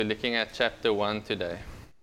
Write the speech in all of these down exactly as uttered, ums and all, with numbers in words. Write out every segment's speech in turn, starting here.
We're looking at chapter one today.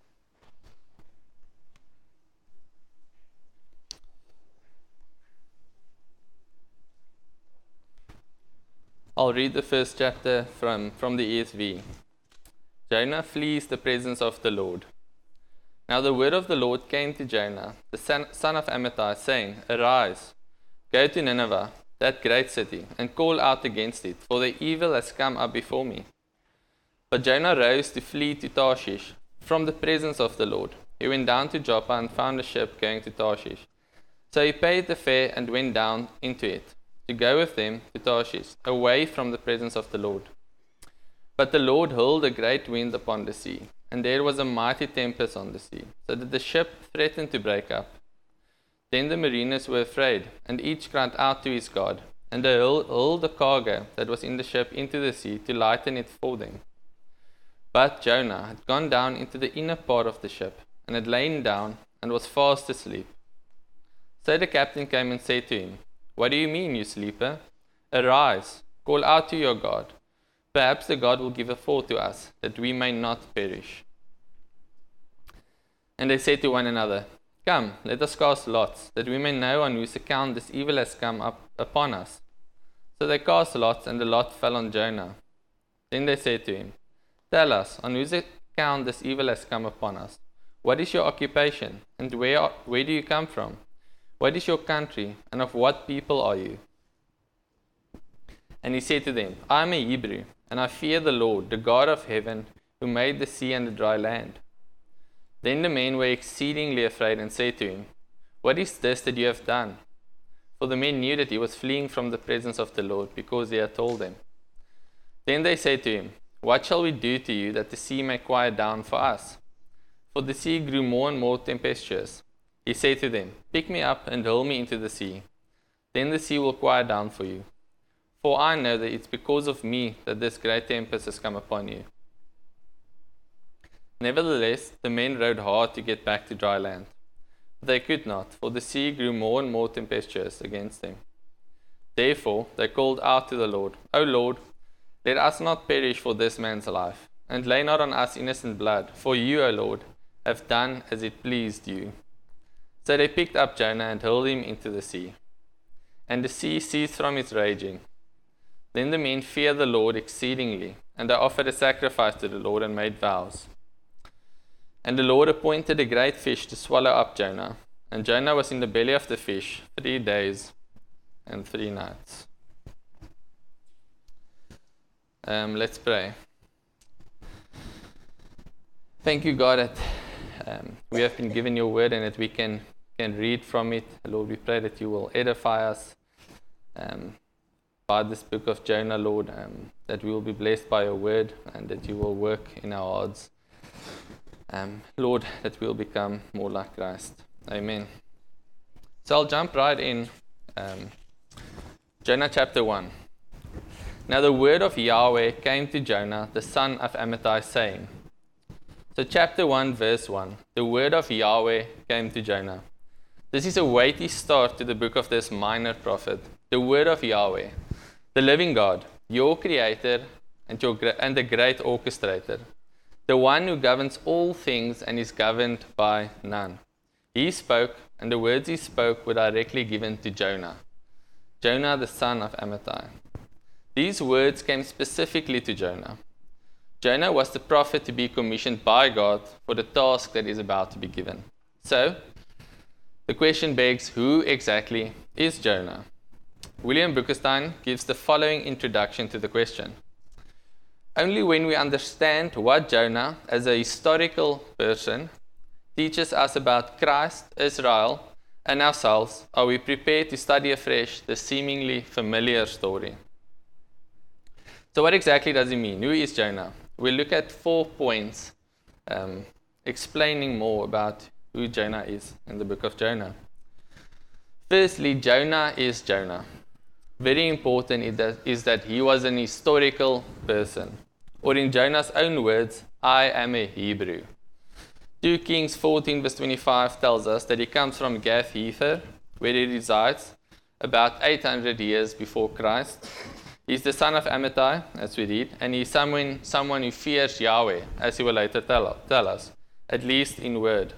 I'll read the first chapter from, from the E S V. Jonah flees the presence of the Lord. Now the word of the Lord came to Jonah, the son, son of Amittai, saying, Arise, go to Nineveh, that great city, and call out against it, for the evil has come up before me. But Jonah rose to flee to Tarshish from the presence of the Lord. He went down to Joppa and found a ship going to Tarshish. So he paid the fare and went down into it, to go with them to Tarshish, away from the presence of the Lord. But the Lord hurled a great wind upon the sea, and there was a mighty tempest on the sea, so that the ship threatened to break up. Then the mariners were afraid, and each cried out to his God, and they hurled the cargo that was in the ship into the sea to lighten it for them. But Jonah had gone down into the inner part of the ship, and had lain down, and was fast asleep. So the captain came and said to him, What do you mean, you sleeper? Arise, call out to your God. Perhaps the God will give a fall to us, that we may not perish. And they said to one another, Come, let us cast lots, that we may know on whose account this evil has come up upon us. So they cast lots, and the lot fell on Jonah. Then they said to him, Tell us, on whose account this evil has come upon us? What is your occupation, and where, are, where do you come from? What is your country, and of what people are you? And he said to them, I am a Hebrew, and I fear the Lord, the God of heaven, who made the sea and the dry land. Then the men were exceedingly afraid, and said to him, What is this that you have done? For the men knew that he was fleeing from the presence of the Lord, because he had told them. Then they said to him, What shall we do to you, that the sea may quiet down for us? For the sea grew more and more tempestuous. He said to them, Pick me up and hurl me into the sea. Then the sea will quiet down for you. For I know that it's because of me that this great tempest has come upon you. Nevertheless, the men rowed hard to get back to dry land. But they could not, for the sea grew more and more tempestuous against them. Therefore they called out to the Lord, O Lord, let us not perish for this man's life, and lay not on us innocent blood, for you, O Lord, have done as it pleased you. So they picked up Jonah and hurled him into the sea. And the sea ceased from its raging. Then the men feared the Lord exceedingly, and they offered a sacrifice to the Lord and made vows. And the Lord appointed a great fish to swallow up Jonah, and Jonah was in the belly of the fish three days and three nights. Um, let's pray. Thank you, God, that um, we have been given your word and that we can, can read from it. Lord, we pray that you will edify us um, by this book of Jonah, Lord, um, that we will be blessed by your word and that you will work in our hearts. Um, Lord, that we will become more like Christ. Amen. So I'll jump right in. Um, Jonah chapter one. Now the word of Yahweh came to Jonah, the son of Amittai, saying. So chapter one, verse one. The word of Yahweh came to Jonah. This is a weighty start to the book of this minor prophet. The word of Yahweh, the living God, your creator and, your, and the great orchestrator, the one who governs all things and is governed by none. He spoke, and the words he spoke were directly given to Jonah. Jonah, the son of Amittai. These words came specifically to Jonah. Jonah was the prophet to be commissioned by God for the task that is about to be given. So, the question begs, who exactly is Jonah? William Bruckenstein gives the following introduction to the question. Only when we understand what Jonah, as a historical person, teaches us about Christ, Israel, and ourselves, are we prepared to study afresh the seemingly familiar story. So what exactly does it mean? Who is Jonah? We'll look at four points um, explaining more about who Jonah is in the book of Jonah. Firstly, Jonah is Jonah. Very important is that, is that he was an historical person. Or in Jonah's own words, I am a Hebrew. Second Kings fourteen verse twenty-five tells us that he comes from Gath Hepher, where he resides, about eight hundred years before Christ. He's the son of Amittai, as we read, and he's someone, someone who fears Yahweh, as he will later tell, tell us, at least in word.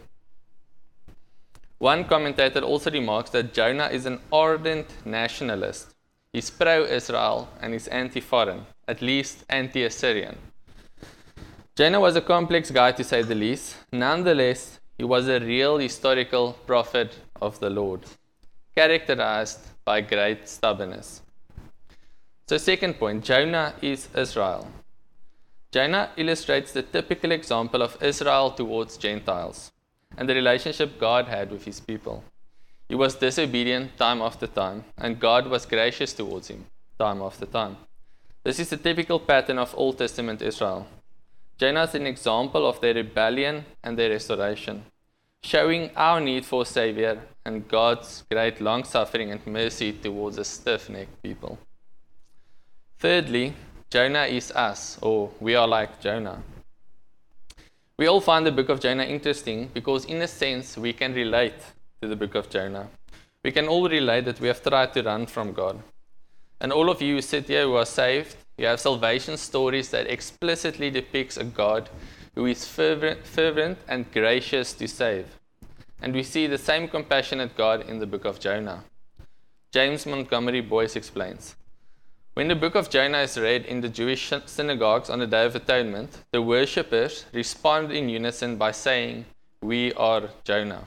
One commentator also remarks that Jonah is an ardent nationalist. He's pro-Israel and he's anti-foreign, at least anti-Assyrian. Jonah was a complex guy, to say the least. Nonetheless, he was a real historical prophet of the Lord, characterized by great stubbornness. So second point, Jonah is Israel. Jonah illustrates the typical example of Israel towards Gentiles and the relationship God had with his people. He was disobedient time after time, and God was gracious towards him time after time. This is the typical pattern of Old Testament Israel. Jonah is an example of their rebellion and their restoration, showing our need for a Savior and God's great long-suffering and mercy towards a stiff-necked people. Thirdly, Jonah is us, or we are like Jonah. We all find the book of Jonah interesting because, in a sense, we can relate to the book of Jonah. We can all relate that we have tried to run from God. And all of you who sit here who are saved, you have salvation stories that explicitly depicts a God who is fervent, fervent and gracious to save. And we see the same compassionate God in the book of Jonah. James Montgomery Boyce explains, when the book of Jonah is read in the Jewish synagogues on the Day of Atonement, the worshippers respond in unison by saying, "We are Jonah."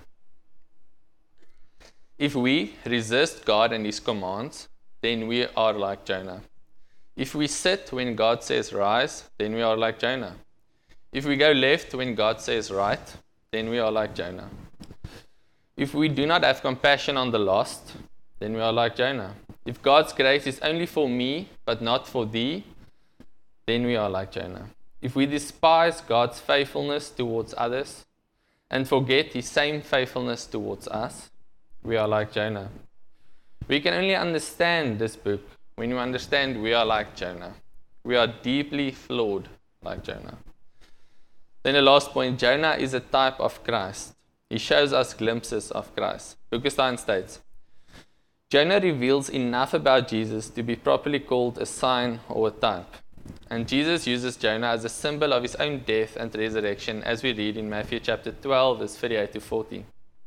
If we resist God and his commands, then we are like Jonah. If we sit when God says rise, then we are like Jonah. If we go left when God says right, then we are like Jonah. If we do not have compassion on the lost, then we are like Jonah. If God's grace is only for me, but not for thee, then we are like Jonah. If we despise God's faithfulness towards others and forget his same faithfulness towards us, we are like Jonah. We can only understand this book when we understand we are like Jonah. We are deeply flawed like Jonah. Then the last point, Jonah is a type of Christ. He shows us glimpses of Christ. Augustine states, Jonah reveals enough about Jesus to be properly called a sign or a type. And Jesus uses Jonah as a symbol of his own death and resurrection, as we read in Matthew chapter twelve, verse thirty-eight to forty.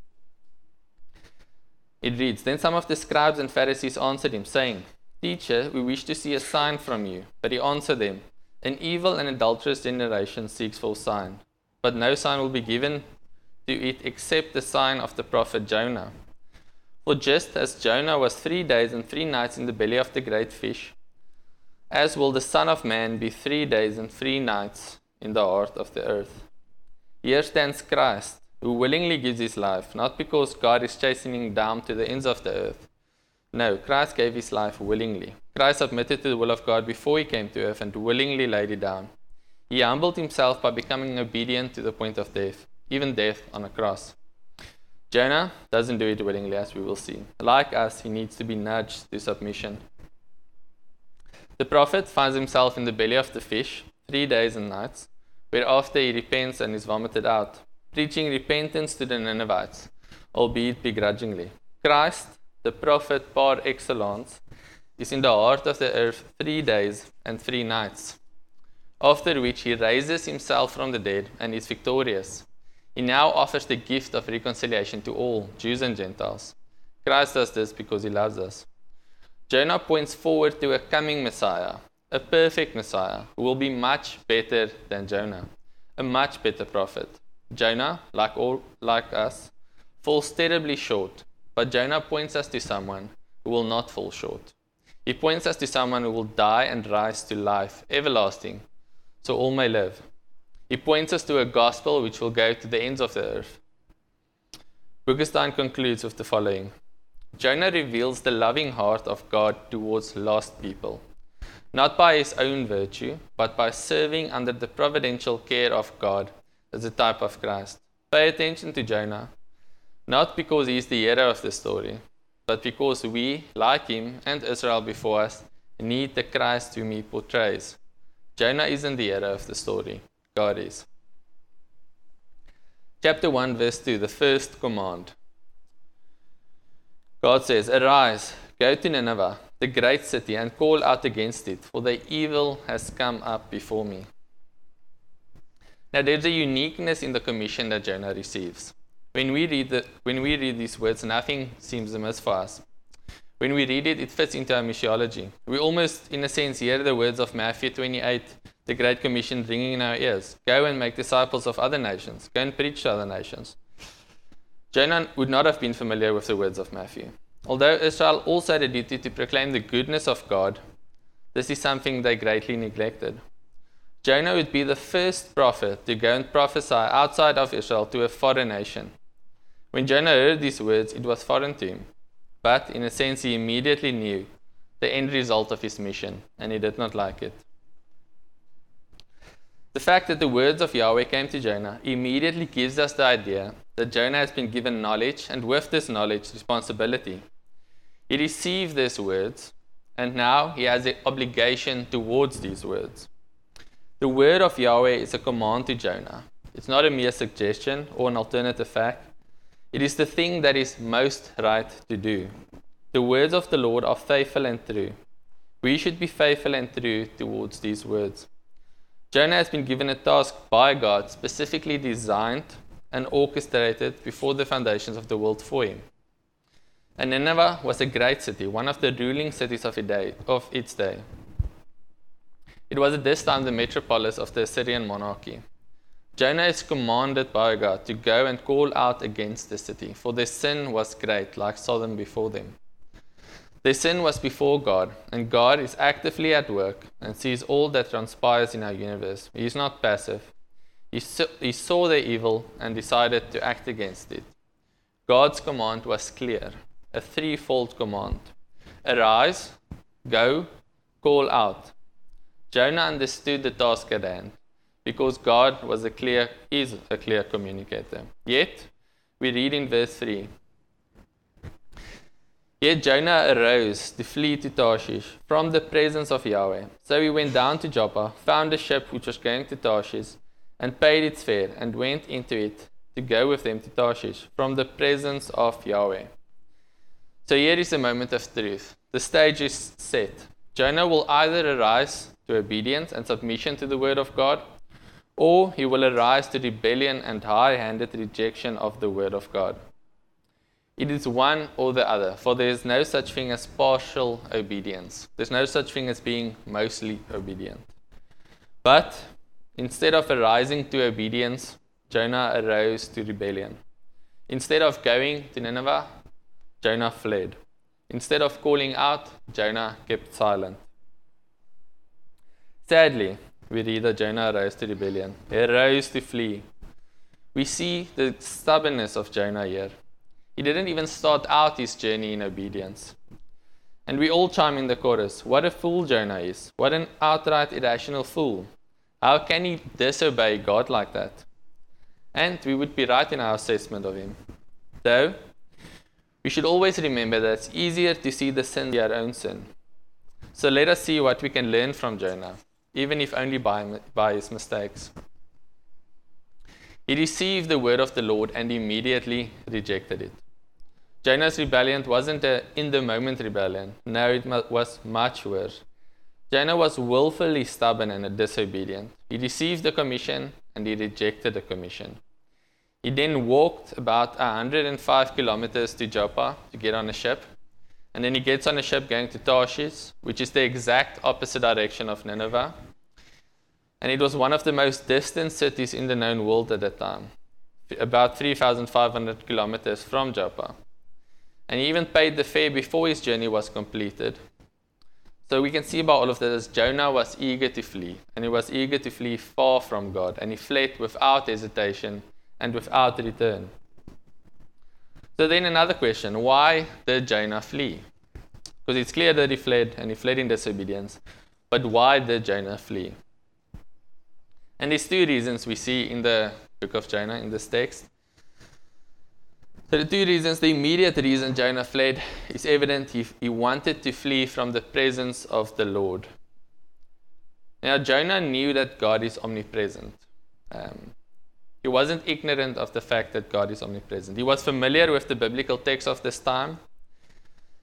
It reads, Then some of the scribes and Pharisees answered him, saying, Teacher, we wish to see a sign from you. But he answered them, An evil and adulterous generation seeks for a sign, but no sign will be given to it except the sign of the prophet Jonah. For just as Jonah was three days and three nights in the belly of the great fish, as will the Son of Man be three days and three nights in the heart of the earth. Here stands Christ, who willingly gives his life, not because God is chastening him down to the ends of the earth. No, Christ gave his life willingly. Christ submitted to the will of God before he came to earth and willingly laid it down. He humbled himself by becoming obedient to the point of death, even death on a cross. Jonah doesn't do it willingly, as we will see. Like us, he needs to be nudged to submission. The prophet finds himself in the belly of the fish, three days and nights, whereafter he repents and is vomited out, preaching repentance to the Ninevites, albeit begrudgingly. Christ, the prophet par excellence, is in the heart of the earth three days and three nights, after which he raises himself from the dead and is victorious. He now offers the gift of reconciliation to all, Jews and Gentiles. Christ does this because he loves us. Jonah points forward to a coming Messiah, a perfect Messiah, who will be much better than Jonah, a much better prophet. Jonah, like all like us, falls terribly short, but Jonah points us to someone who will not fall short. He points us to someone who will die and rise to life, everlasting, so all may live. He points us to a gospel which will go to the ends of the earth. Augustine concludes with the following. Jonah reveals the loving heart of God towards lost people, not by his own virtue, but by serving under the providential care of God as a type of Christ. Pay attention to Jonah, not because he is the hero of the story, but because we, like him and Israel before us, need the Christ whom he portrays. Jonah isn't the hero of the story. God is. Chapter one, verse two, the first command. God says, Arise, go to Nineveh, the great city, and call out against it, for the evil has come up before me. Now there's a uniqueness in the commission that Jonah receives. When we read the, when we read these words, nothing seems amiss for us. When we read it, it fits into our missiology. We almost, in a sense, hear the words of Matthew twenty-eight, the Great Commission, ringing in our ears. Go and make disciples of other nations. Go and preach to other nations. Jonah would not have been familiar with the words of Matthew. Although Israel also had a duty to proclaim the goodness of God, this is something they greatly neglected. Jonah would be the first prophet to go and prophesy outside of Israel to a foreign nation. When Jonah heard these words, it was foreign to him. But in a sense, he immediately knew the end result of his mission, and he did not like it. The fact that the words of Yahweh came to Jonah immediately gives us the idea that Jonah has been given knowledge, and with this knowledge, responsibility. He received these words, and now he has an obligation towards these words. The word of Yahweh is a command to Jonah. It's not a mere suggestion or an alternative fact. It is the thing that is most right to do. The words of the Lord are faithful and true. We should be faithful and true towards these words. Jonah has been given a task by God, specifically designed and orchestrated before the foundations of the world for him. And Nineveh was a great city, one of the ruling cities of, a day, of its day. It was at this time the metropolis of the Assyrian monarchy. Jonah is commanded by God to go and call out against the city, for their sin was great, like Sodom before them. Their sin was before God, and God is actively at work and sees all that transpires in our universe. He is not passive. He, so, he saw their evil and decided to act against it. God's command was clear, a threefold command. Arise, go, call out. Jonah understood the task at hand, because God was a clear, is a clear communicator. Yet, we read in verse three, Yet Jonah arose to flee to Tarshish from the presence of Yahweh. So he went down to Joppa, found a ship which was going to Tarshish, and paid its fare, and went into it to go with them to Tarshish from the presence of Yahweh. So here is a moment of truth. The stage is set. Jonah will either arise to obedience and submission to the word of God, or he will arise to rebellion and high-handed rejection of the word of God. It is one or the other, for there is no such thing as partial obedience. There's no such thing as being mostly obedient. But instead of arising to obedience, Jonah arose to rebellion. Instead of going to Nineveh, Jonah fled. Instead of calling out, Jonah kept silent. Sadly, we read that Jonah arose to rebellion. He arose to flee. We see the stubbornness of Jonah here. He didn't even start out his journey in obedience. And we all chime in the chorus, what a fool Jonah is. What an outright irrational fool. How can he disobey God like that? And we would be right in our assessment of him. Though, we should always remember that it's easier to see the sin than our own sin. So let us see what we can learn from Jonah, even if only by, by his mistakes. He received the word of the Lord and immediately rejected it. Jonah's rebellion wasn't an in-the-moment rebellion. No, it was much worse. Jonah was willfully stubborn and disobedient. He received the commission and he rejected the commission. He then walked about one hundred five kilometers to Joppa to get on a ship. And then he gets on a ship going to Tarshish, which is the exact opposite direction of Nineveh. And it was one of the most distant cities in the known world at that time, about three thousand five hundred kilometers from Joppa. And he even paid the fare before his journey was completed. So we can see by all of this, Jonah was eager to flee, and he was eager to flee far from God, and he fled without hesitation and without return. So then another question, why did Jonah flee? Because it's clear that he fled, and he fled in disobedience. But why did Jonah flee? And there's two reasons we see in the book of Jonah, in this text. So the two reasons, the immediate reason Jonah fled is evident. He, he wanted to flee from the presence of the Lord. Now, Jonah knew that God is omnipresent. Um, he wasn't ignorant of the fact that God is omnipresent. He was familiar with the biblical text of this time.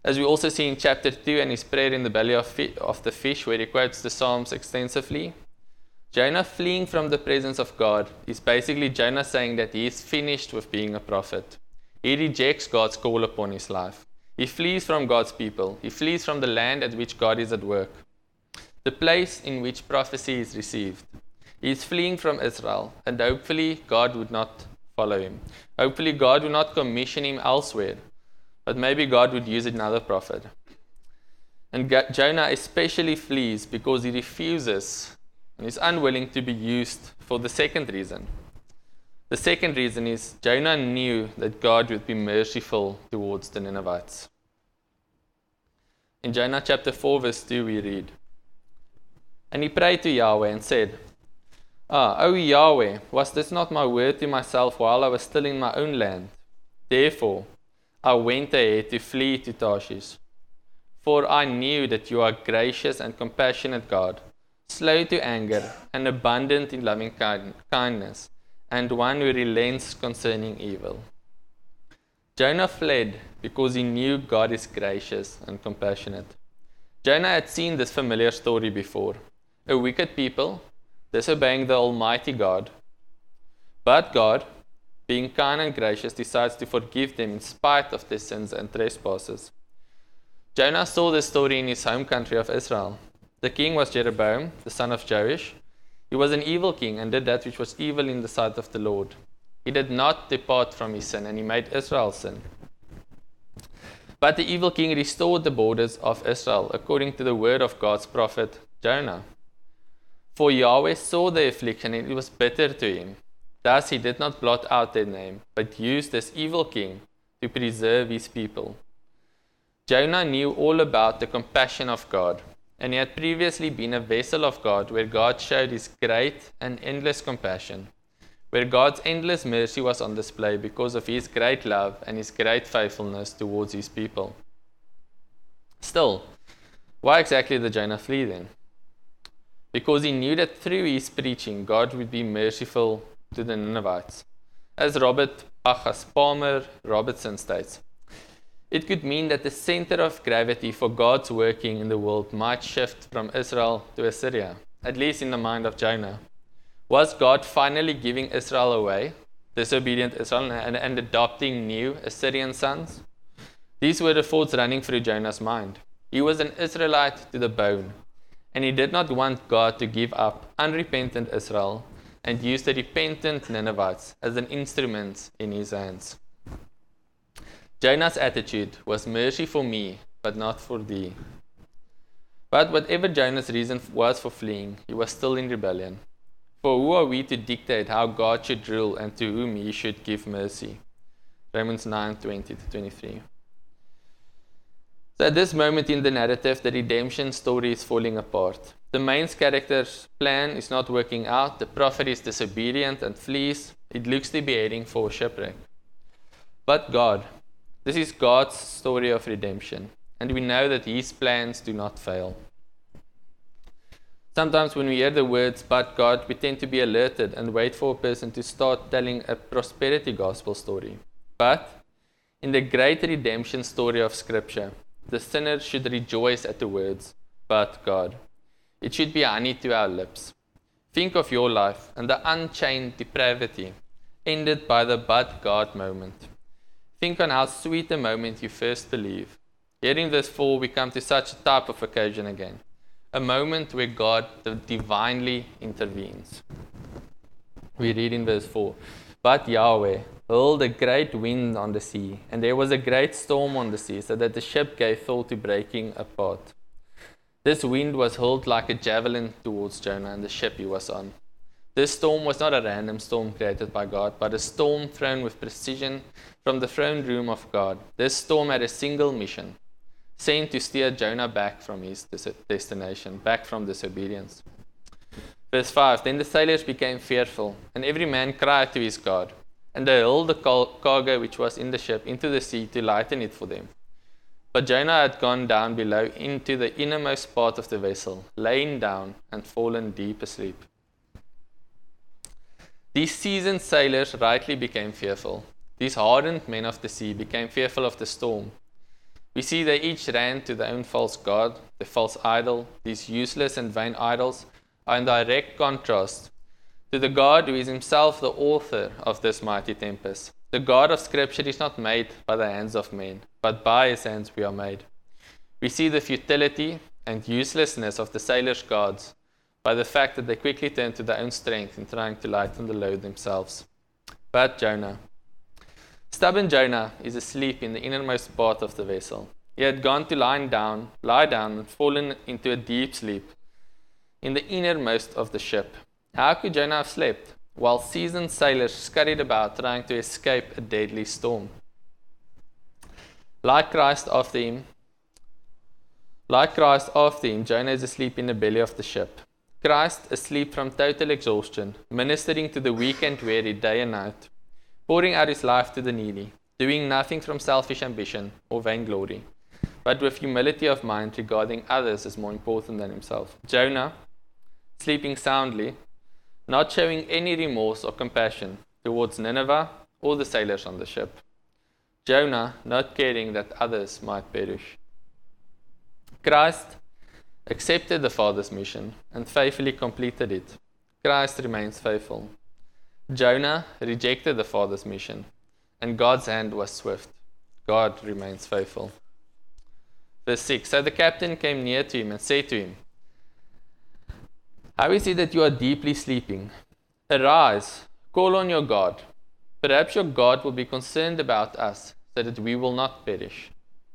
As we also see in chapter two and his prayer in the belly of, fi- of the fish, where he quotes the Psalms extensively, Jonah fleeing from the presence of God is basically Jonah saying that he is finished with being a prophet. He rejects God's call upon his life. He flees from God's people. He flees from the land at which God is at work, the place in which prophecy is received. He is fleeing from Israel, and hopefully God would not follow him. Hopefully God would not commission him elsewhere, but maybe God would use another prophet. And Jonah especially flees because he refuses and is unwilling to be used for the second reason. The second reason is Jonah knew that God would be merciful towards the Ninevites. In Jonah chapter four verse two we read, "And he prayed to Yahweh and said, Ah, O Yahweh, was this not my word to myself while I was still in my own land? Therefore, I went ahead to flee to Tarshish. For I knew that you are gracious and compassionate God, slow to anger and abundant in loving kind- kindness, and one who relents concerning evil." Jonah fled because he knew God is gracious and compassionate. Jonah had seen this familiar story before. A wicked people disobeying the Almighty God. But God, being kind and gracious, decides to forgive them in spite of their sins and trespasses. Jonah saw this story in his home country of Israel. The king was Jeroboam, the son of Joash. He was an evil king and did that which was evil in the sight of the Lord. He did not depart from his sin, and he made Israel sin. But the evil king restored the borders of Israel according to the word of God's prophet Jonah. For Yahweh saw the affliction, and it was bitter to him. Thus he did not blot out their name, but used this evil king to preserve his people. Jonah knew all about the compassion of God, and he had previously been a vessel of God where God showed his great and endless compassion, where God's endless mercy was on display because of his great love and his great faithfulness towards his people. Still, why exactly did Jonah flee then? Because he knew that through his preaching, God would be merciful to the Ninevites. As Robert Bachas Palmer Robertson states, it could mean that the center of gravity for God's working in the world might shift from Israel to Assyria, at least in the mind of Jonah. Was God finally giving Israel away, disobedient Israel, and, and adopting new Assyrian sons? These were the thoughts running through Jonah's mind. He was an Israelite to the bone, and he did not want God to give up unrepentant Israel and use the repentant Ninevites as an instrument in his hands. Jonah's attitude was mercy for me, but not for thee. But whatever Jonah's reason was for fleeing, he was still in rebellion. For who are we to dictate how God should rule and to whom he should give mercy? Romans nine twenty to twenty-three. So at this moment in the narrative, the redemption story is falling apart. The main character's plan is not working out. The prophet is disobedient and flees. It looks to be heading for shipwreck. But God, this is God's story of redemption, and we know that his plans do not fail. Sometimes when we hear the words, but God, we tend to be alerted and wait for a person to start telling a prosperity gospel story. But in the great redemption story of Scripture, the sinner should rejoice at the words, but God. It should be honey to our lips. Think of your life and the unchained depravity ended by the but God moment. Think on how sweet a moment you first believe. Hearing this fall, we come to such a type of occasion again. A moment where God divinely intervenes. We read in verse four, "But Yahweh hurled a great wind on the sea, and there was a great storm on the sea, so that the ship gave fall to breaking apart. This wind was hurled like a javelin towards Jonah and the ship he was on. This storm was not a random storm created by God, but a storm thrown with precision from the throne room of God. This storm had a single mission, sent to steer Jonah back from his destination, back from disobedience." Verse five, "Then the sailors became fearful, and every man cried to his God. And they hurled the cargo which was in the ship into the sea to lighten it for them. But Jonah had gone down below into the innermost part of the vessel, lain down and fallen deep asleep." These seasoned sailors rightly became fearful. These hardened men of the sea became fearful of the storm. We see they each ran to their own false god, the false idol. These useless and vain idols are in direct contrast to the God who is himself the author of this mighty tempest. The God of Scripture is not made by the hands of men, but by his hands we are made. We see the futility and uselessness of the sailors' gods by the fact that they quickly turn to their own strength in trying to lighten the load themselves. But Jonah. Stubborn Jonah is asleep in the innermost part of the vessel. He had gone to lie down, lie down and fallen into a deep sleep in the innermost of the ship. How could Jonah have slept while seasoned sailors scurried about trying to escape a deadly storm? Like Christ after him, like Christ after him, Jonah is asleep in the belly of the ship. Christ asleep from total exhaustion, ministering to the weak and weary day and night, pouring out his life to the needy, doing nothing from selfish ambition or vainglory, but with humility of mind regarding others as more important than himself. Jonah, sleeping soundly, not showing any remorse or compassion towards Nineveh or the sailors on the ship. Jonah, not caring that others might perish. Christ accepted the Father's mission and faithfully completed it. Christ remains faithful. Jonah rejected the Father's mission, and God's hand was swift. God remains faithful. Verse six. So the captain came near to him and said to him, how is it that you are deeply sleeping? Arise, call on your God. Perhaps your God will be concerned about us, so that we will not perish.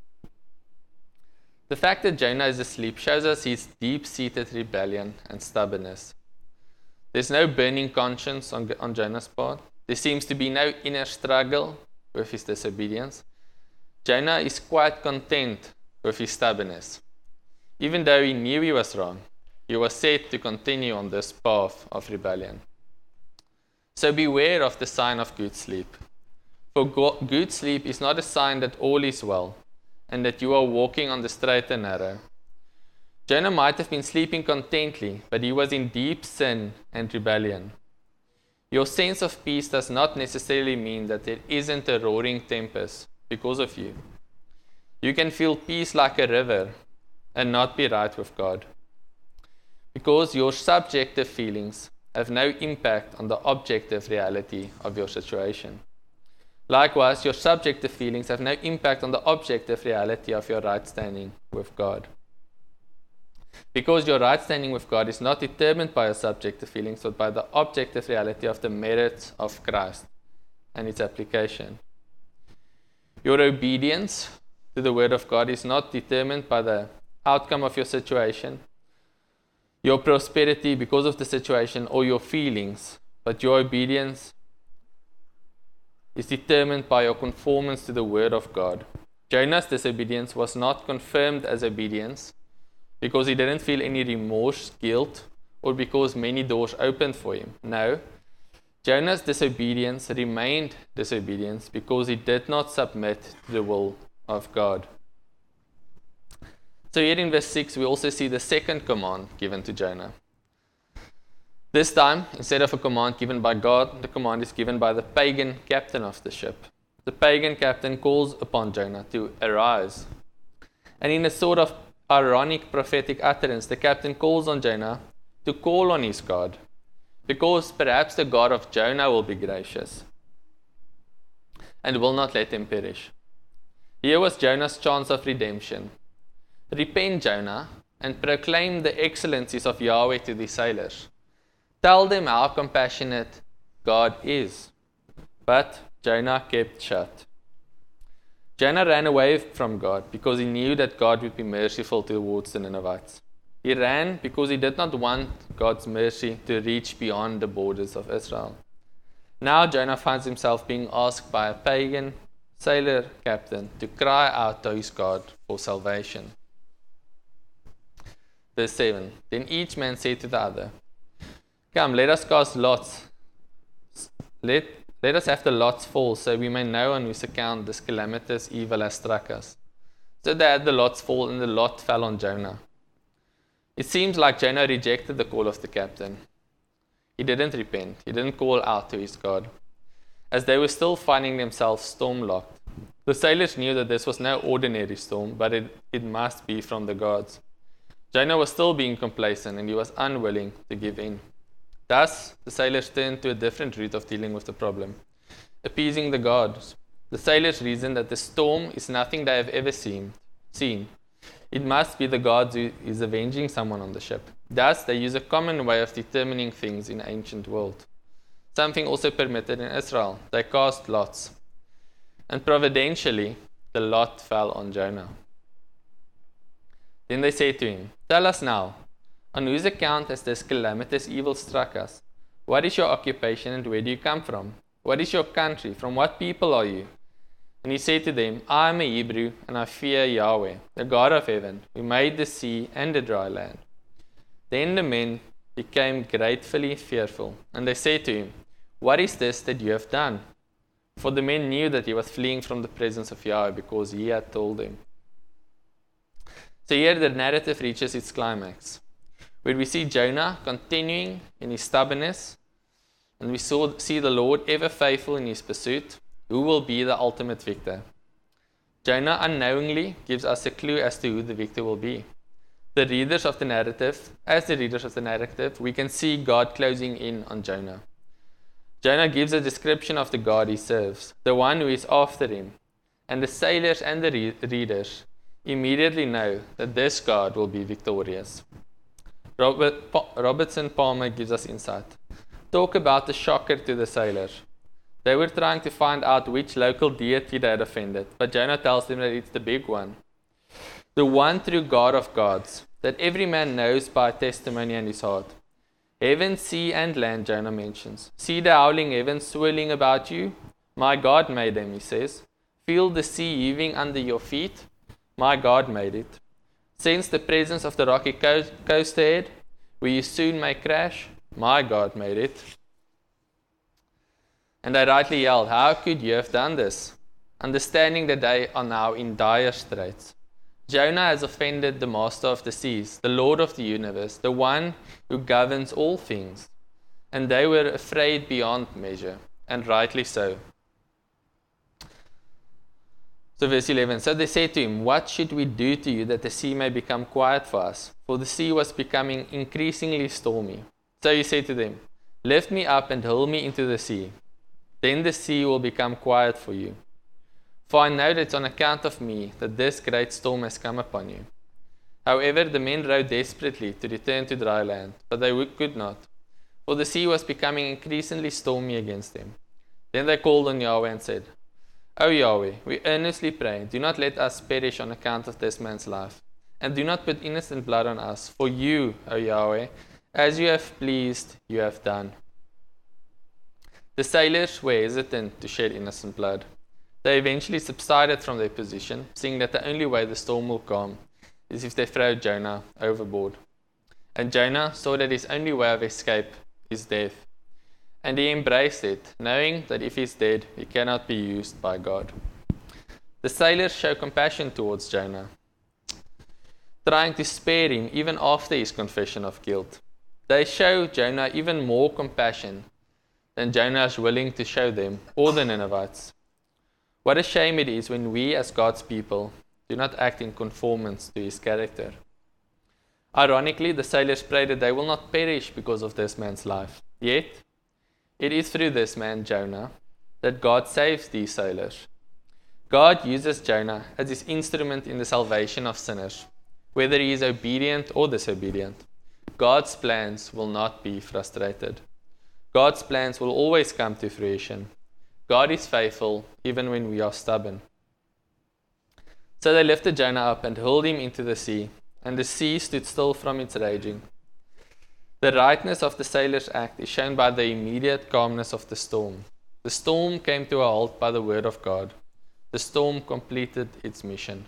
The fact that Jonah is asleep shows us his deep-seated rebellion and stubbornness. There's no burning conscience on, on Jonah's part. There seems to be no inner struggle with his disobedience. Jonah is quite content with his stubbornness. Even though he knew he was wrong, he was set to continue on this path of rebellion. So beware of the sign of good sleep. For go- good sleep is not a sign that all is well, and that you are walking on the straight and narrow. Jonah might have been sleeping contently, but he was in deep sin and rebellion. Your sense of peace does not necessarily mean that there isn't a roaring tempest because of you. You can feel peace like a river and not be right with God, because your subjective feelings have no impact on the objective reality of your situation. Likewise, your subjective feelings have no impact on the objective reality of your right standing with God. Because your right standing with God is not determined by your subjective feelings, but by the objective reality of the merits of Christ and its application. Your obedience to the Word of God is not determined by the outcome of your situation, your prosperity because of the situation, or your feelings, but your obedience is determined by your conformance to the Word of God. Jonah's disobedience was not confirmed as obedience because he didn't feel any remorse, guilt, or because many doors opened for him. No, Jonah's disobedience remained disobedience because he did not submit to the will of God. So here in verse six, we also see the second command given to Jonah. This time, instead of a command given by God, the command is given by the pagan captain of the ship. The pagan captain calls upon Jonah to arise. And in a sort of ironic prophetic utterance, the captain calls on Jonah to call on his God, because perhaps the God of Jonah will be gracious and will not let him perish. Here was Jonah's chance of redemption. Repent, Jonah, and proclaim the excellencies of Yahweh to the sailors. Tell them how compassionate God is. But Jonah kept shut. Jonah ran away from God because he knew that God would be merciful towards the Ninevites. He ran because he did not want God's mercy to reach beyond the borders of Israel. Now Jonah finds himself being asked by a pagan sailor captain to cry out to his God for salvation. Verse seven. Then each man said to the other, come, let us cast lots. Let, let us have the lots fall, so we may know on whose account this calamitous evil has struck us. So they had the lots fall, and the lot fell on Jonah. It seems like Jonah rejected the call of the captain. He didn't repent. He didn't call out to his God. As they were still finding themselves storm-locked, The sailors knew that this was no ordinary storm, but it, it must be from the gods. Jonah was still being complacent, and he was unwilling to give in. Thus, the sailors turned to a different route of dealing with the problem, appeasing the gods. The sailors reasoned that the storm is nothing they have ever seen. seen. It must be the gods who is avenging someone on the ship. Thus, they use a common way of determining things in the ancient world. Something also permitted in Israel. They cast lots. And providentially, the lot fell on Jonah. Then they said to him, "Tell us now, on whose account has this calamitous evil struck us? What is your occupation and where do you come from? What is your country? From what people are you?" And he said to them, "I am a Hebrew, and I fear Yahweh, the God of heaven, who made the sea and the dry land." Then the men became gratefully fearful, and they said to him, "What is this that you have done?" For the men knew that he was fleeing from the presence of Yahweh, because he had told them. So here the narrative reaches its climax, where we see Jonah continuing in his stubbornness, and we saw, see the Lord ever faithful in his pursuit, who will be the ultimate victor. Jonah unknowingly gives us a clue as to who the victor will be. The readers of the narrative, as the readers of the narrative, we can see God closing in on Jonah. Jonah gives a description of the God he serves, the one who is after him, and the sailors and the re- readers immediately know that this God will be victorious. Robert, pa- Robertson Palmer gives us insight. Talk about the shocker to the sailors. They were trying to find out which local deity they had offended, but Jonah tells them that it's the big one. The one true God of gods, that every man knows by testimony in his heart. Heaven, sea, and land, Jonah mentions. See the howling heavens swirling about you? My God made them, he says. Feel the sea heaving under your feet? My God made it. Sense the presence of the rocky coast, coast ahead, where you soon may crash? My God made it. And they rightly yelled, "How could you have done this?" Understanding that they are now in dire straits. Jonah has offended the master of the seas, the Lord of the universe, the one who governs all things. And they were afraid beyond measure, and rightly so. So verse eleven, so they said to him, "What should we do to you that the sea may become quiet for us?" For the sea was becoming increasingly stormy. So he said to them, "Lift me up and hurl me into the sea. Then the sea will become quiet for you. For I know that it's on account of me that this great storm has come upon you." However, the men rowed desperately to return to dry land, but they could not, for the sea was becoming increasingly stormy against them. Then they called on Yahweh and said, "O Yahweh, we earnestly pray, do not let us perish on account of this man's life, and do not put innocent blood on us. For you, O Yahweh, as you have pleased, you have done." The sailors were hesitant to shed innocent blood. They eventually subsided from their position, seeing that the only way the storm will calm is if they throw Jonah overboard. And Jonah saw that his only way of escape is death. And he embraced it, knowing that if he's dead, he cannot be used by God. The sailors show compassion towards Jonah, trying to spare him even after his confession of guilt. They show Jonah even more compassion than Jonah is willing to show them, or the Ninevites. What a shame it is when we as God's people do not act in conformance to his character. Ironically, the sailors pray that they will not perish because of this man's life. Yet, it is through this man, Jonah, that God saves these sailors. God uses Jonah as his instrument in the salvation of sinners. Whether he is obedient or disobedient, God's plans will not be frustrated. God's plans will always come to fruition. God is faithful even when we are stubborn. So they lifted Jonah up and hurled him into the sea, and the sea stood still from its raging. The rightness of the sailors' act is shown by the immediate calmness of the storm. The storm came to a halt by the word of God. The storm completed its mission.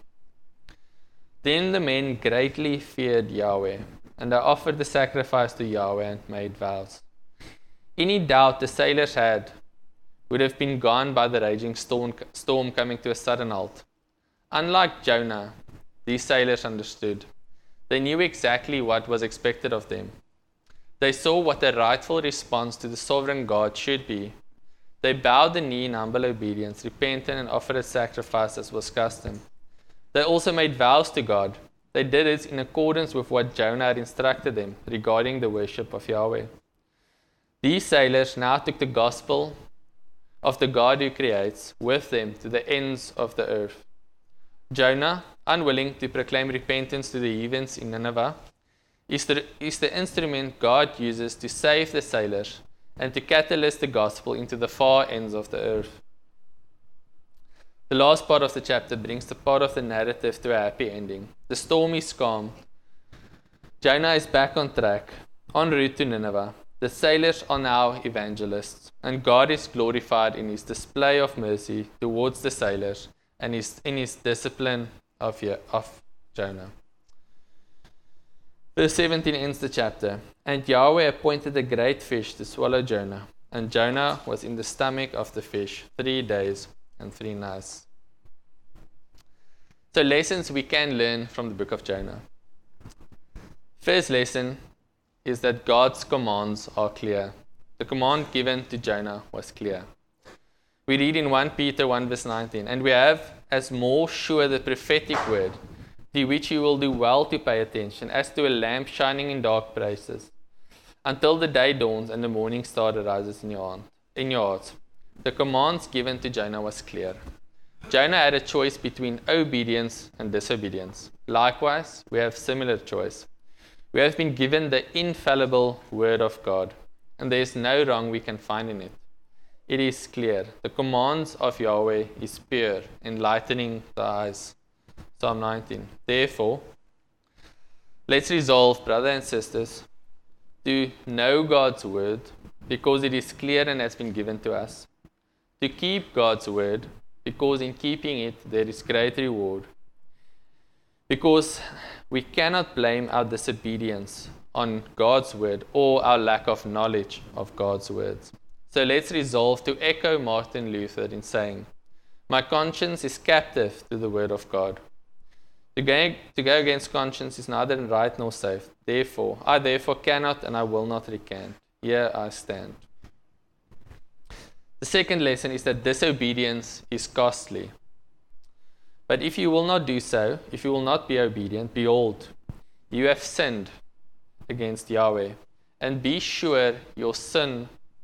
Then the men greatly feared Yahweh, and they offered the sacrifice to Yahweh and made vows. Any doubt the sailors had would have been gone by the raging storm, storm coming to a sudden halt. Unlike Jonah, these sailors understood. They knew exactly what was expected of them. They saw what the rightful response to the sovereign God should be. They bowed the knee in humble obedience, repented and offered a sacrifice as was custom. They also made vows to God. They did it in accordance with what Jonah had instructed them regarding the worship of Yahweh. These sailors now took the gospel of the God who creates with them to the ends of the earth. Jonah, unwilling to proclaim repentance to the heathens in Nineveh, is the, is the instrument God uses to save the sailors and to catalyst the gospel into the far ends of the earth. The last part of the chapter brings the part of the narrative to a happy ending. The storm is calm. Jonah is back on track, en route to Nineveh. The sailors are now evangelists, and God is glorified in his display of mercy towards the sailors and his, in his discipline of, of Jonah. Verse seventeen ends the chapter. And Yahweh appointed a great fish to swallow Jonah, and Jonah was in the stomach of the fish three days and three nights. So lessons we can learn from the book of Jonah. First lesson is that God's commands are clear. The command given to Jonah was clear. We read in First Peter one verse nineteen, and we have as more sure the prophetic word, to which you will do well to pay attention, as to a lamp shining in dark places, until the day dawns and the morning star arises in your heart. In your heart. The commands given to Jonah was clear. Jonah had a choice between obedience and disobedience. Likewise, we have similar choice. We have been given the infallible word of God, and there is no wrong we can find in it. It is clear. The commands of Yahweh is pure, enlightening the eyes. Psalm nineteen. Therefore, let's resolve, brothers and sisters, to know God's word because it is clear and has been given to us. To keep God's word because in keeping it there is great reward. Because we cannot blame our disobedience on God's word or our lack of knowledge of God's words. So let's resolve to echo Martin Luther in saying, my conscience is captive to the word of God. To go, to go against conscience is neither right nor safe. Therefore, I therefore cannot and I will not recant. Here I stand. The second lesson is that disobedience is costly. But if you will not do so, if you will not be obedient, behold, you have sinned against Yahweh. And be sure your sin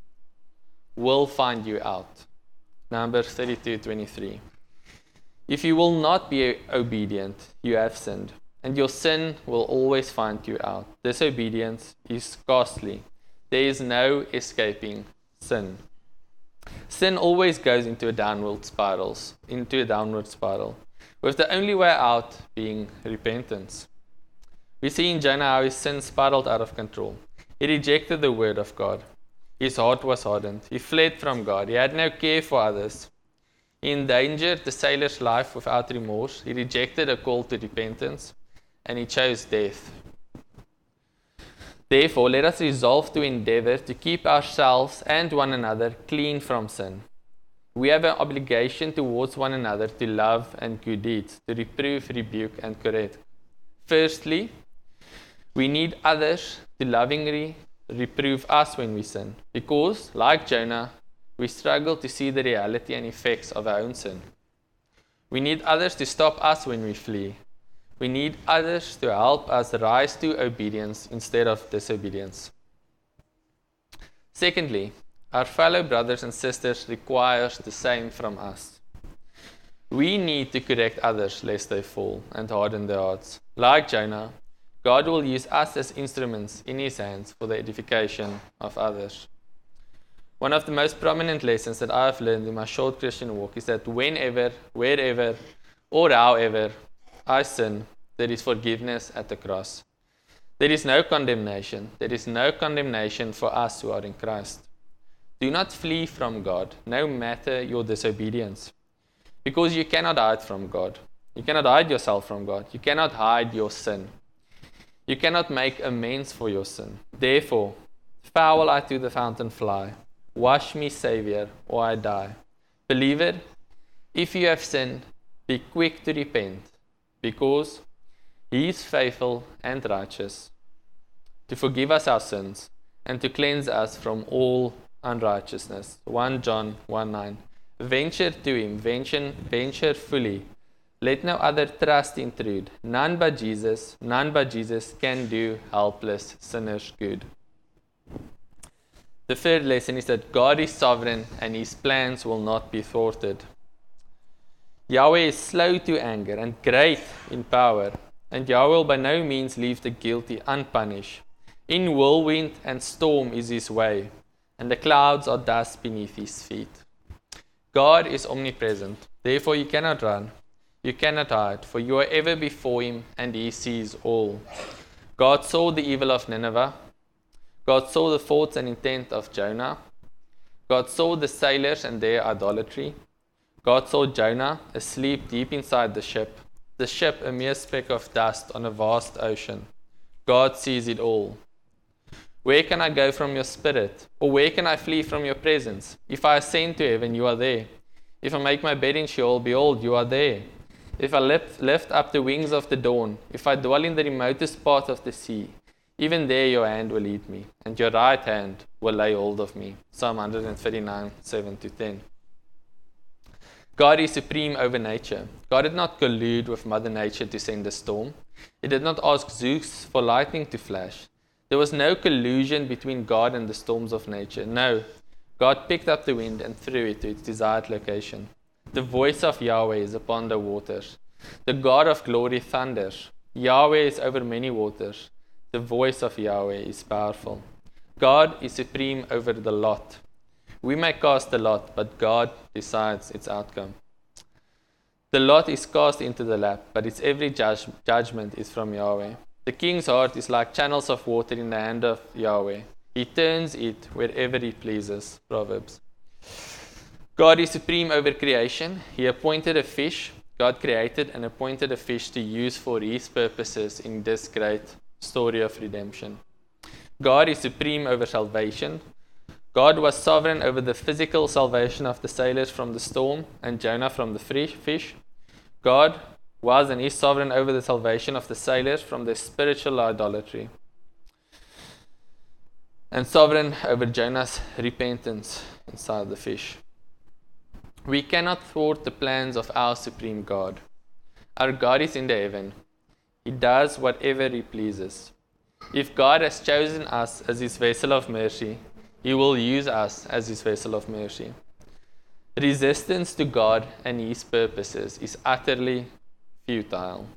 will find you out. Numbers thirty-two twenty-three. If you will not be obedient, you have sinned, and your sin will always find you out. Disobedience is costly. There is no escaping sin. Sin always goes into a downward spiral, into a downward spiral, with the only way out being repentance. We see in Jonah how his sin spiraled out of control. He rejected the word of God. His heart was hardened. He fled from God. He had no care for others. He endangered the sailor's life without remorse. He rejected a call to repentance, and he chose death. Therefore, let us resolve to endeavor to keep ourselves and one another clean from sin. We have an obligation towards one another to love and good deeds, to reprove, rebuke, and correct. Firstly, we need others to lovingly reprove us when we sin, because, like Jonah, we struggle to see the reality and effects of our own sin. We need others to stop us when we flee. We need others to help us rise to obedience instead of disobedience. Secondly, our fellow brothers and sisters require the same from us. We need to correct others lest they fall and harden their hearts. Like Jonah, God will use us as instruments in his hands for the edification of others. One of the most prominent lessons that I have learned in my short Christian walk is that whenever, wherever, or however I sin, there is forgiveness at the cross. There is no condemnation. There is no condemnation for us who are in Christ. Do not flee from God, no matter your disobedience, because you cannot hide from God. You cannot hide yourself from God. You cannot hide your sin. You cannot make amends for your sin. Therefore, foul I to the fountain fly. Wash me, Savior, or I die. Believer, if you have sinned, be quick to repent, because he is faithful and righteous to forgive us our sins and to cleanse us from all unrighteousness. First John one nine. Venture to him, venture, venture fully. Let no other trust intrude. None but Jesus, none but Jesus can do helpless sinners good. The third lesson is that God is sovereign and his plans will not be thwarted. Yahweh is slow to anger and great in power, and Yahweh will by no means leave the guilty unpunished. In whirlwind and storm is his way, and the clouds are dust beneath his feet. God is omnipresent, therefore you cannot run, you cannot hide, for you are ever before him, and he sees all. God saw the evil of Nineveh. God saw the thoughts and intent of Jonah. God saw the sailors and their idolatry. God saw Jonah asleep deep inside the ship, the ship a mere speck of dust on a vast ocean. God sees it all. Where can I go from your spirit? Or where can I flee from your presence? If I ascend to heaven, you are there. If I make my bed in Sheol, behold, you are there. If I lift, lift up the wings of the dawn, if I dwell in the remotest part of the sea, even there your hand will lead me, and your right hand will lay hold of me. Psalm one thirty-nine, seven to ten. God is supreme over nature. God did not collude with Mother Nature to send a storm. He did not ask Zeus for lightning to flash. There was no collusion between God and the storms of nature. No, God picked up the wind and threw it to its desired location. The voice of Yahweh is upon the waters. The God of glory thunders. Yahweh is over many waters. The voice of Yahweh is powerful. God is supreme over the lot. We may cast the lot, but God decides its outcome. The lot is cast into the lap, but its every judge, judgment is from Yahweh. The king's heart is like channels of water in the hand of Yahweh. He turns it wherever he pleases. Proverbs. God is supreme over creation. He appointed a fish. God created and appointed a fish to use for his purposes in this great story of redemption. God is supreme over salvation. God was sovereign over the physical salvation of the sailors from the storm and Jonah from the fish. God was and is sovereign over the salvation of the sailors from their spiritual idolatry, and sovereign over Jonah's repentance inside the fish. We cannot thwart the plans of our supreme God. Our God is in the heaven. He does whatever he pleases. If God has chosen us as his vessel of mercy, he will use us as his vessel of mercy. Resistance to God and his purposes is utterly futile.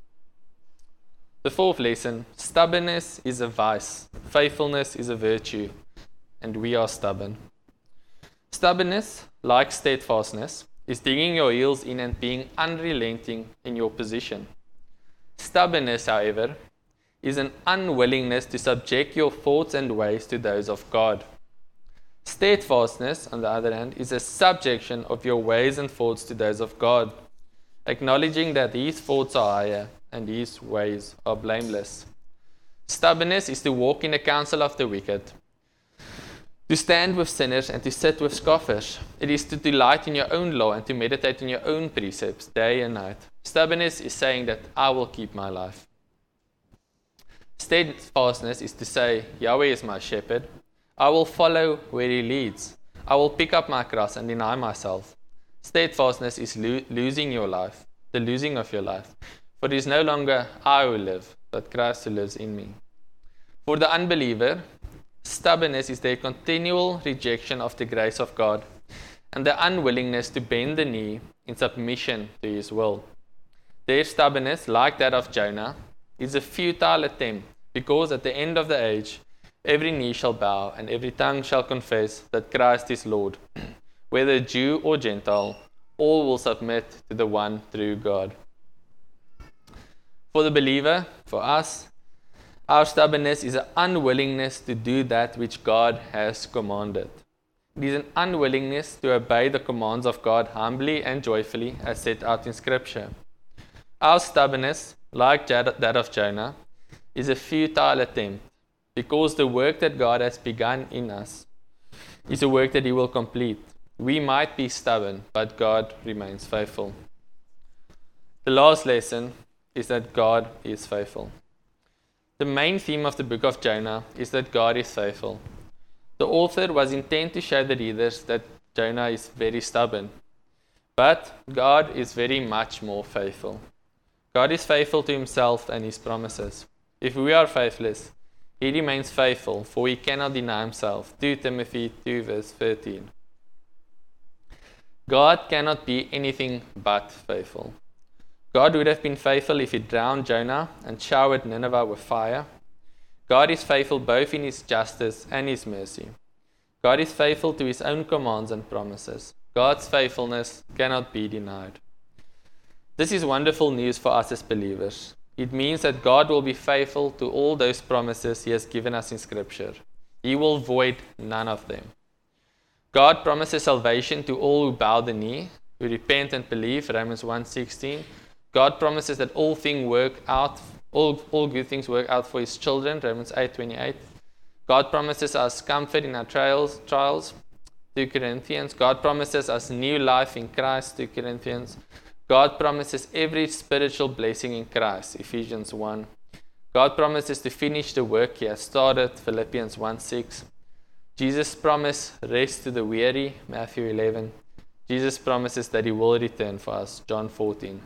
The fourth lesson, stubbornness is a vice, faithfulness is a virtue, and we are stubborn. Stubbornness, like steadfastness, is digging your heels in and being unrelenting in your position. Stubbornness, however, is an unwillingness to subject your thoughts and ways to those of God. Steadfastness, on the other hand, is a subjection of your ways and thoughts to those of God, acknowledging that his thoughts are higher and his ways are blameless. Stubbornness is to walk in the counsel of the wicked, to stand with sinners and to sit with scoffers. It is to delight in your own law and to meditate on your own precepts day and night. Stubbornness is saying that I will keep my life. Steadfastness is to say, Yahweh is my shepherd. I will follow where he leads. I will pick up my cross and deny myself. Steadfastness is lo- losing your life, the losing of your life. For it is no longer I who live, but Christ who lives in me. For the unbeliever, stubbornness is their continual rejection of the grace of God and the unwillingness to bend the knee in submission to his will. Their stubbornness, like that of Jonah, is a futile attempt, because at the end of the age, every knee shall bow and every tongue shall confess that Christ is Lord. Whether Jew or Gentile, all will submit to the one true God. For the believer, for us, our stubbornness is an unwillingness to do that which God has commanded. It is an unwillingness to obey the commands of God humbly and joyfully as set out in Scripture. Our stubbornness, like that of Jonah, is a futile attempt, because the work that God has begun in us is a work that he will complete. We might be stubborn, but God remains faithful. The last lesson is that God is faithful. The main theme of the book of Jonah is that God is faithful. The author was intent to show the readers that Jonah is very stubborn. But God is very much more faithful. God is faithful to himself and his promises. If we are faithless, he remains faithful, for he cannot deny himself. Second Timothy two verse thirteen. God cannot be anything but faithful. God would have been faithful if he drowned Jonah and showered Nineveh with fire. God is faithful both in his justice and his mercy. God is faithful to his own commands and promises. God's faithfulness cannot be denied. This is wonderful news for us as believers. It means that God will be faithful to all those promises he has given us in Scripture. He will void none of them. God promises salvation to all who bow the knee, who repent and believe, Romans one sixteen. God promises that all things work out, all, all good things work out for his children, Romans eight twenty-eight. God promises us comfort in our trials, trials, Second Corinthians. God promises us new life in Christ, Second Corinthians. God promises every spiritual blessing in Christ, Ephesians one. God promises to finish the work he has started, Philippians one six. Jesus promised rest to the weary, Matthew eleven. Jesus promises that he will return for us, John fourteen.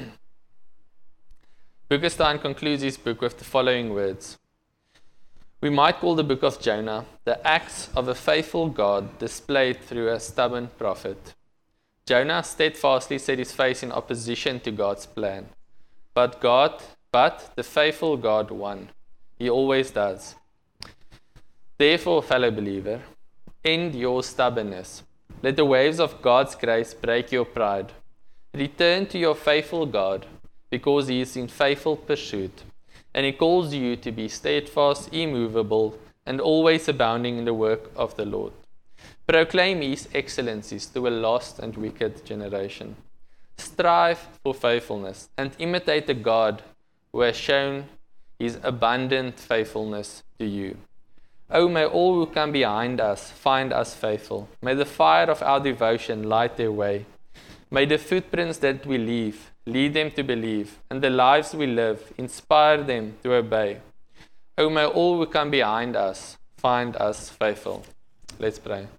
Boekestein concludes his book with the following words. We might call the book of Jonah the acts of a faithful God displayed through a stubborn prophet. Jonah steadfastly set his face in opposition to God's plan. But God, but the faithful God won. He always does. Therefore, fellow believer, end your stubbornness. Let the waves of God's grace break your pride. Return to your faithful God, because he is in faithful pursuit, and he calls you to be steadfast, immovable, and always abounding in the work of the Lord. Proclaim his excellencies to a lost and wicked generation. Strive for faithfulness, and imitate the God who has shown his abundant faithfulness to you. Oh, may all who come behind us find us faithful. May the fire of our devotion light their way. May the footprints that we leave lead them to believe, and the lives we live inspire them to obey. Oh, may all who come behind us find us faithful. Let's pray.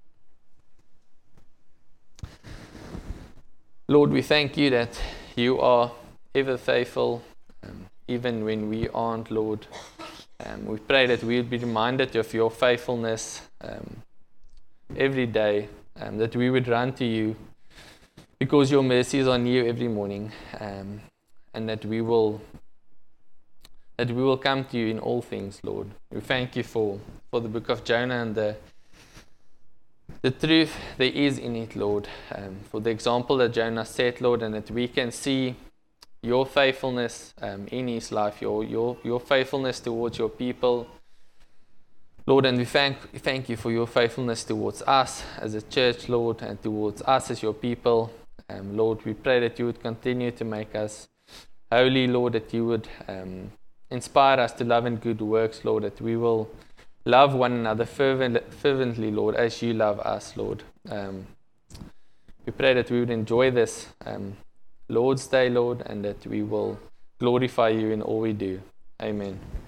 Lord, we thank you that you are ever faithful, um, even when we aren't, Lord. Um, we pray that we would be reminded of your faithfulness um, every day, um, that we would run to you because your mercies are new every morning, um, and that we will that we will come to you in all things, Lord. We thank you for, for the book of Jonah and the the truth there is in it, Lord, um, for the example that Jonah set, Lord, and that we can see your faithfulness um, in his life, your your your faithfulness towards your people, Lord, and we thank we thank you for your faithfulness towards us as a church, Lord, and towards us as your people. Um, Lord, we pray that you would continue to make us holy, Lord, that you would um, inspire us to love and good works, Lord, that we will love one another fervent, fervently, Lord, as you love us, Lord. Um, we pray that we would enjoy this um, Lord's Day, Lord, and that we will glorify you in all we do. Amen.